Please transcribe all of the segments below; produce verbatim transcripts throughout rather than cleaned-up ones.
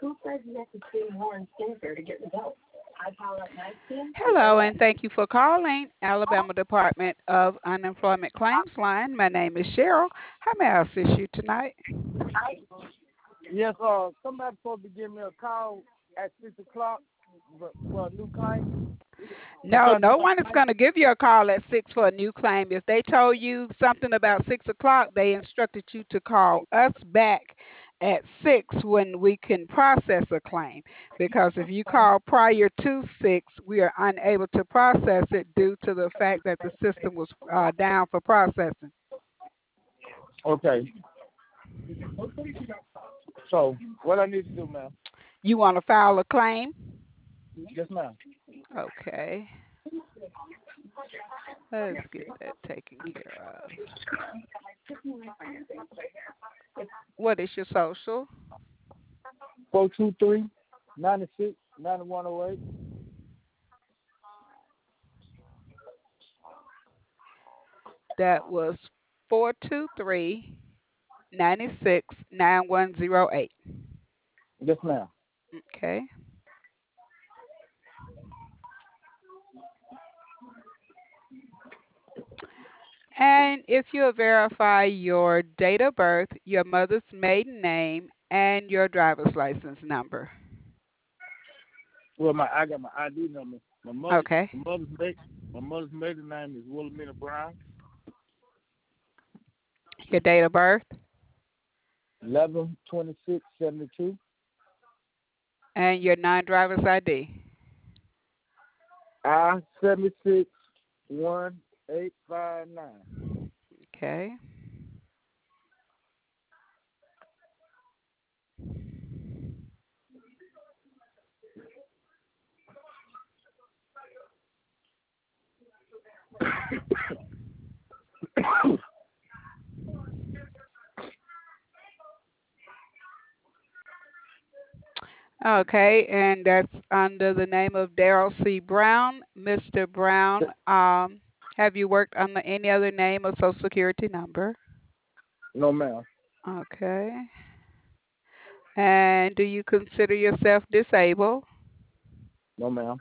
Hello, and thank you for calling Alabama Department of Unemployment Claims Line. My name is Cheryl. How may I assist you tonight? Yes, uh, somebody supposed to give me a call at six o'clock for, for a new claim. I'm No, trying to no make one is a going to give you a call at six for a new claim. If they told you something about six o'clock, they instructed you to call us back at six when we can process a claim. Because if you call prior to six, we are unable to process it due to the fact that the system was uh, down for processing. Okay, so what I need to do, ma'am? You want to file a claim? Yes, ma'am. Okay. Let's get that taken care of. What is your social? Four two three ninety six ninety one zero eight. That was four two three nine six nine one zero eight. Yes, ma'am. Okay. And if you'll verify your date of birth, your mother's maiden name, and your driver's license number. Well, my I got my I D number. My mother, Okay. my mother's maiden, my mother's maiden name is Wilhelmina Brown. Your date of birth Eleven twenty six seventy two. and your non-driver's I D. I seventy six one eight five nine. Okay. Okay, and that's under the name of Daryl C. Brown. Mister Brown, um, have you worked under any other name or social security number? No, ma'am. Okay. And do you consider yourself disabled? No, ma'am.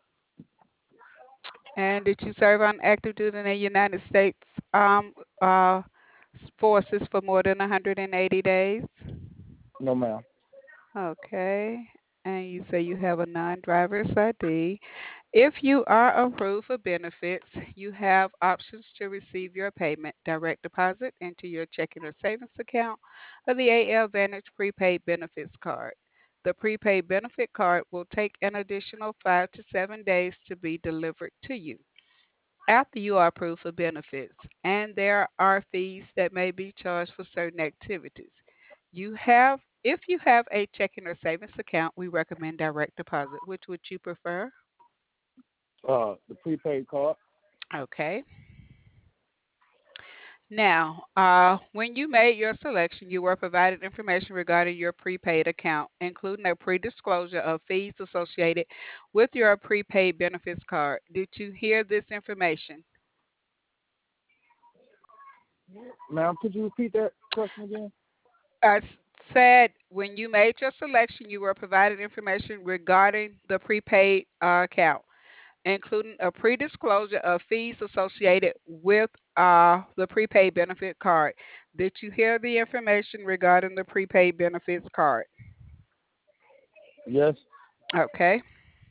And did you serve on active duty in the United States um, uh, forces for more than one hundred eighty days? No, ma'am. Okay. And you say you have a non-driver's I D. If you are approved for benefits, you have options to receive your payment direct deposit into your checking or savings account or the A L Vantage prepaid benefits card. The prepaid benefit card will take an additional five to seven days to be delivered to you after you are approved for benefits, and there are fees that may be charged for certain activities. You have if you have a checking or savings account, we recommend direct deposit. Which would you prefer? Uh, the prepaid card. Okay. Now, uh, when you made your selection, you were provided information regarding your prepaid account, including a pre-disclosure of fees associated with your prepaid benefits card. Did you hear this information? Ma'am, could you repeat that question again? I said when you made your selection, you were provided information regarding the prepaid uh, account, including a pre-disclosure of fees associated with uh, the prepaid benefit card. Did you hear the information regarding the prepaid benefits card? Yes. Okay.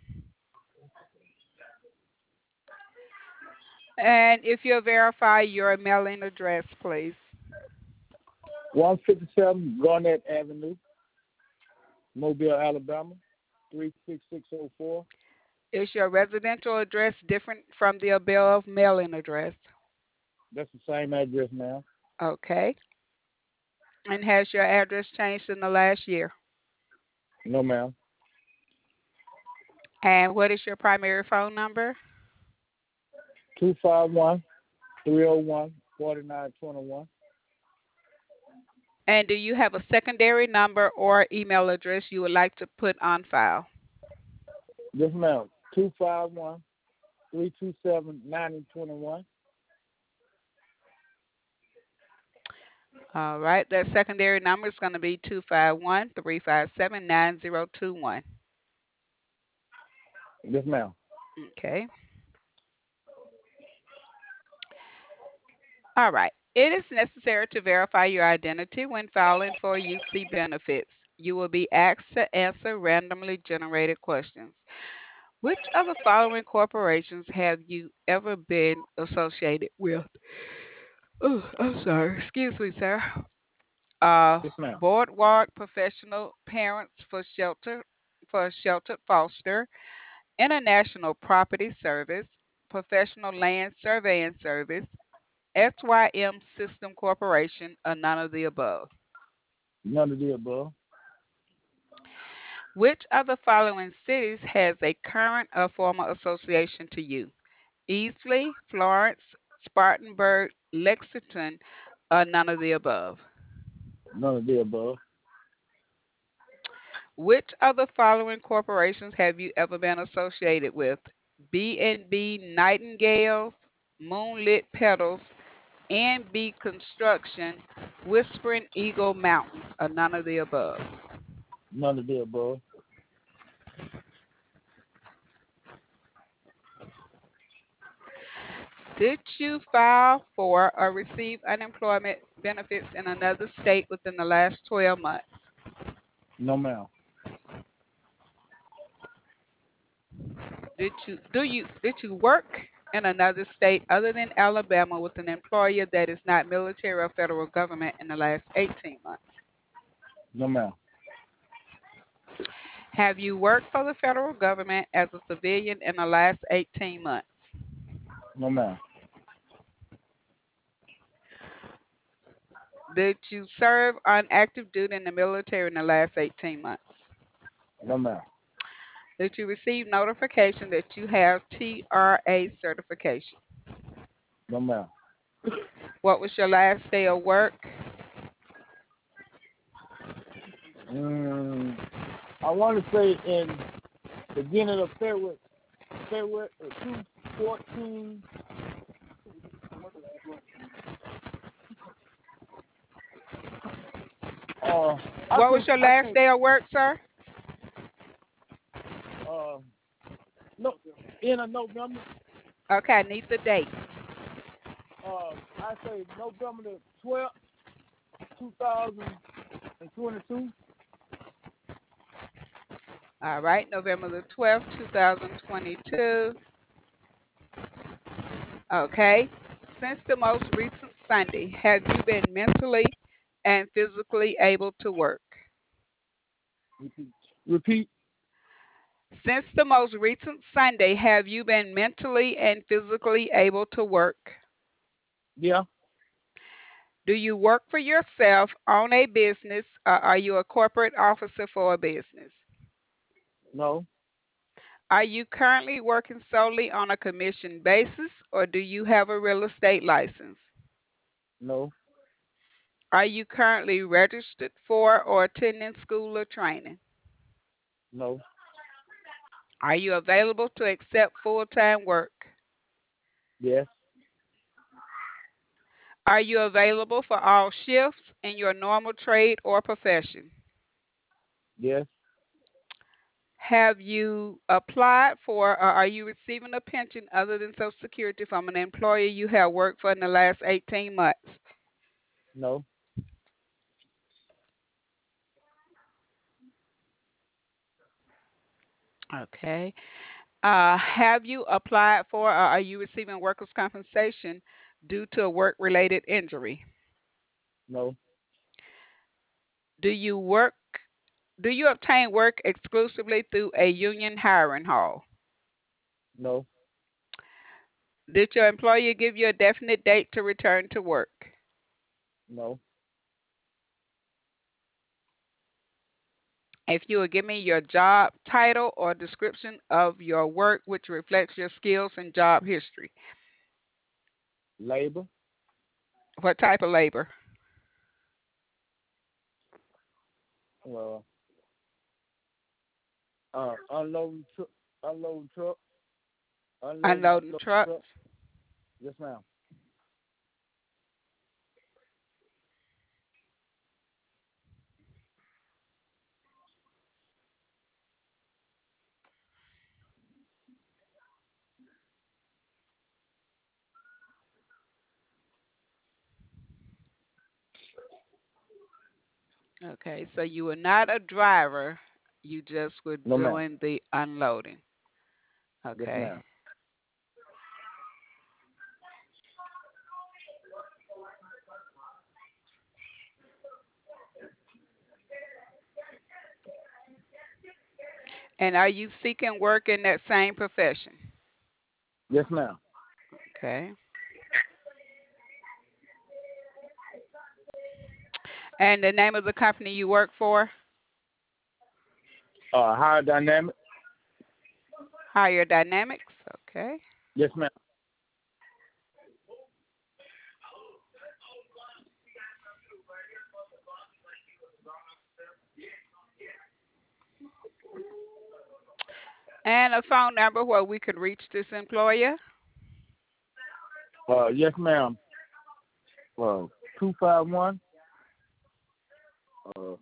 And if you'll verify your mailing address, please. one fifty-seven Garnett Avenue, Mobile, Alabama, three six six zero four. Is your residential address different from the above mailing address? That's the same address, ma'am. Okay. And has your address changed in the last year? No, ma'am. And what is your primary phone number? two five one three zero one four nine two one. And do you have a secondary number or email address you would like to put on file? Yes, ma'am. two five one three two seven nine two one. All right. That secondary number is going to be two five one, three five seven, nine zero two one. Yes, ma'am. Okay. All right. It is necessary to verify your identity when filing for U C benefits. You will be asked to answer randomly generated questions. Which of the following corporations have you ever been associated with? Oh, I'm sorry. Excuse me, sir. Uh, Yes, ma'am. Boardwalk Professional Parents for Shelter for Sheltered Foster, International Property Service, Professional Land Surveying Service, S Y M System Corporation, or none of the above. None of the above. Which of the following cities has a current or former association to you? Easley, Florence, Spartanburg, Lexington, or none of the above? None of the above. Which of the following corporations have you ever been associated with? B and B Nightingales, Moonlit Petals, N B Construction, Whispering Eagle Mountains, or none of the above? None of the above. Did you file for or receive unemployment benefits in another state within the last twelve months? No, ma'am. Did you do you did you work in another state other than Alabama with an employer that is not military or federal government in the last eighteen months? No, ma'am. Have you worked for the federal government as a civilian in the last eighteen months? No, ma'am. Did you serve on active duty in the military in the last eighteen months? No, ma'am. Did you receive notification that you have T R A certification? No, ma'am. What was your last day of work? Mm, I want to say in beginning of February, February uh, two fourteen. Uh, I What was think your I last think day of work, sir? uh no in of November. Okay, I need the date. Uh, I say November the twelfth, two thousand and twenty-two. All right, November the twelfth, two thousand twenty-two. Okay. Since the most recent Sunday, have you been mentally and physically able to work? Repeat. Repeat. Since the most recent Sunday, have you been mentally and physically able to work? Yeah. Do you work for yourself, own a business, or are you a corporate officer for a business? No. Are you currently working solely on a commission basis, or do you have a real estate license? No. Are you currently registered for or attending school or training? No. Are you available to accept full time work? Yes. Are you available for all shifts in your normal trade or profession? Yes. Have you applied for or are you receiving a pension other than Social Security from an employer you have worked for in the last eighteen months? No. Okay. Uh, have you applied for or are you receiving workers' compensation due to a work related injury? No. Do you work? Do you obtain work exclusively through a union hiring hall? No. Did your employer give you a definite date to return to work? No. If you would give me your job title or description of your work which reflects your skills and job history. Labor. What type of labor? Uh, uh unloading truck. Unloading truck. Unloading Unloading truck. truck. trucks. Yes, ma'am. Okay, so you were not a driver, you just were No, ma'am. doing the unloading. Yes, Okay. ma'am. And are you seeking work in that same profession? Yes, ma'am. Okay. And the name of the company you work for? Uh, higher dynamic. Higher Dynamics. Okay. Yes, ma'am. And a phone number where we could reach this employer? Uh, yes, ma'am. Uh, two five one. Uh,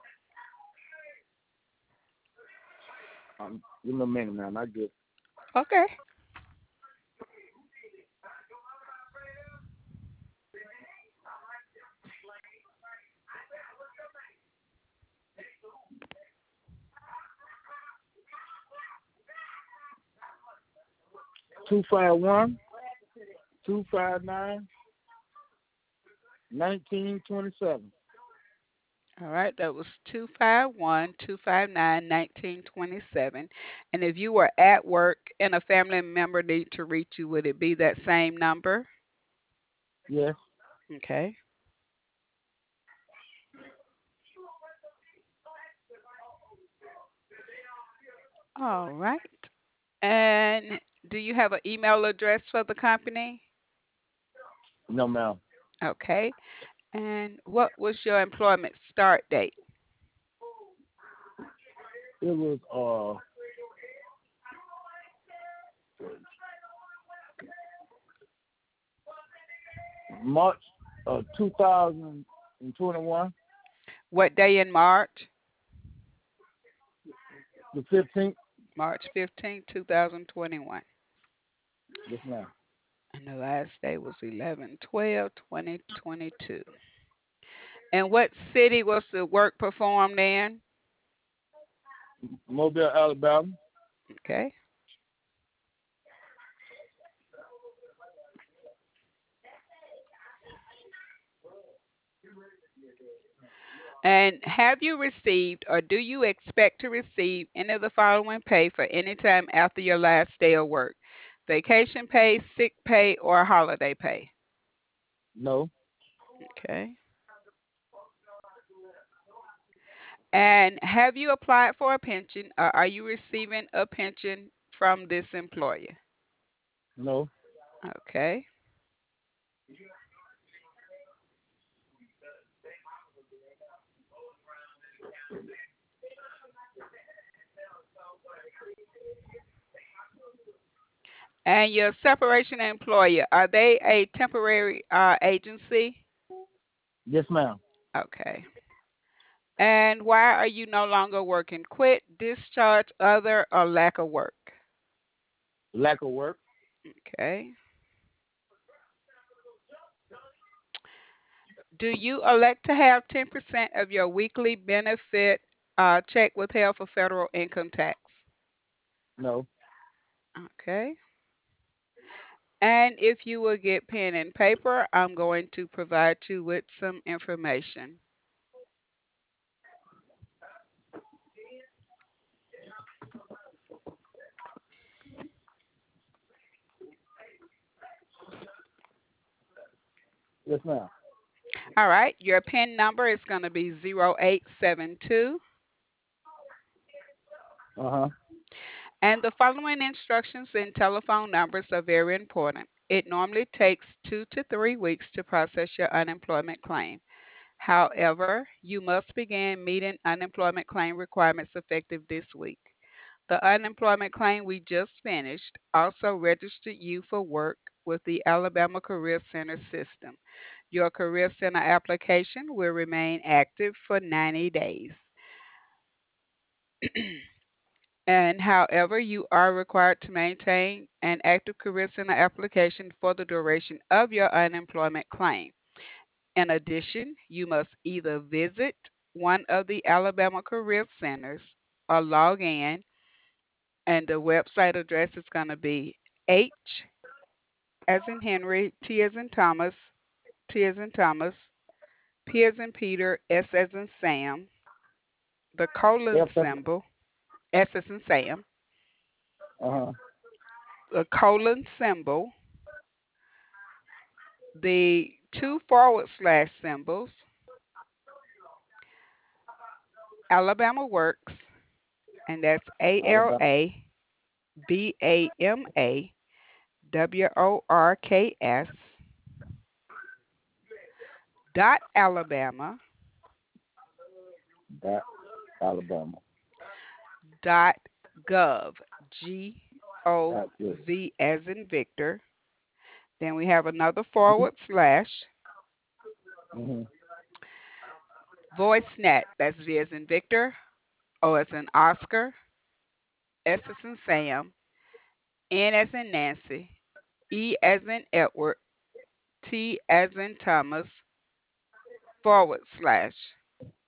um, give me a minute, ma'am. I get Okay. two five one two five nine nineteen twenty seven. All right, that was two five one, two five nine, nineteen twenty-seven. And if you were at work and a family member need to reach you, would it be that same number? Yes. Okay. All right. And do you have an email address for the company? No, ma'am. Okay. And what was your employment start date? It was uh March of two thousand twenty one, What day in March? the fifteenth. March fifteenth, two thousand twenty-one. Yes, ma'am. And the last day was eleven twelve twenty twenty-two. And what city was the work performed in? Mobile, Alabama. Okay. And have you received or do you expect to receive any of the following pay for any time after your last day of work? Vacation pay, sick pay, or holiday pay? No, Okay. And have you applied for a pension or are you receiving a pension from this employer? no. Okay. And your separation employer, are they a temporary uh, agency? Yes, ma'am. Okay. And why are you no longer working? Quit, discharge, other, or lack of work? Lack of work. Okay. Do you elect to have ten percent of your weekly benefit uh, check withheld for federal income tax? No. Okay. And if you will get pen and paper, I'm going to provide you with some information. Yes, ma'am. All right, your PIN number is going to be zero eight seven two. Uh huh. And the following instructions and telephone numbers are very important. It normally takes two to three weeks to process your unemployment claim. However, you must begin meeting unemployment claim requirements effective this week. The unemployment claim we just finished also registered you for work with the Alabama Career Center system. Your Career Center application will remain active for ninety days. And however, you are required to maintain an active Career Center application for the duration of your unemployment claim. In addition, you must either visit one of the Alabama Career Centers or log in, and the website address is going to be H as in Henry, T as in Thomas, T as in Thomas, P as in Peter, S as in Sam, the colon F F. symbol, S as in Sam, Uh huh. the colon symbol, the two forward slash symbols, Alabama Works, and that's A L Alabama. A B A M A W O R K S dot Alabama That Alabama. dot gov, G O That's it. V as in Victor. Then we have another forward slash Mm-hmm. VoiceNet, that's V as in Victor, O as in Oscar, S as in Sam, N as in Nancy, E as in Edward, T as in Thomas, forward slash,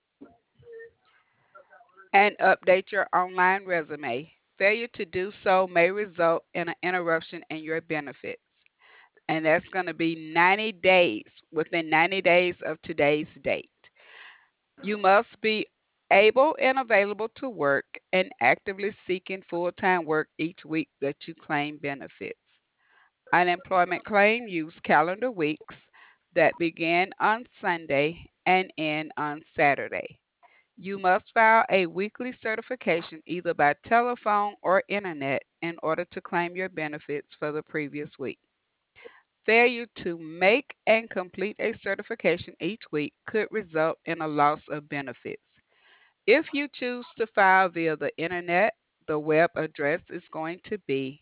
and update your online resume. Failure to do so may result in an interruption in your benefits. And that's going to be ninety days, within ninety days of today's date. You must be able and available to work and actively seeking full time work each week that you claim benefits. Unemployment claim use calendar weeks that begin on Sunday and end on Saturday. You must file a weekly certification either by telephone or internet in order to claim your benefits for the previous week. Failure to make and complete a certification each week could result in a loss of benefits. If you choose to file via the internet, the web address is going to be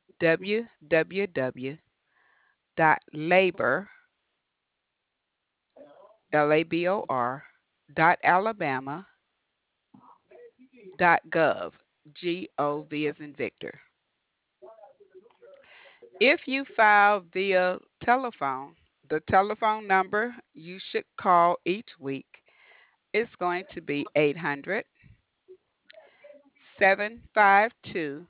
www.labor, L A B O R, dot Alabama dot gov, G O V as in Victor. If you file via telephone, the telephone number you should call each week is going to be eight hundred, seven five two,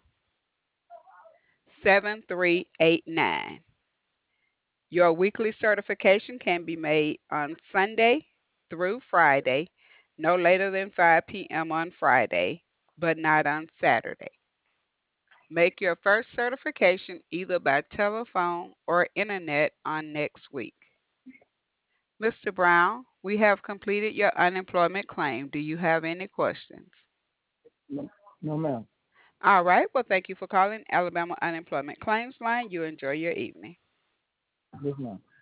seven three eight nine. Your weekly certification can be made on Sunday through Friday, no later than five p m on Friday, but not on Saturday. Make your first certification either by telephone or internet on next week. mister Brown, we have completed your unemployment claim. Do you have any questions? No, no, ma'am. All right. Well, thank you for calling Alabama Unemployment Claims Line. You enjoy your evening. Yes, ma'am.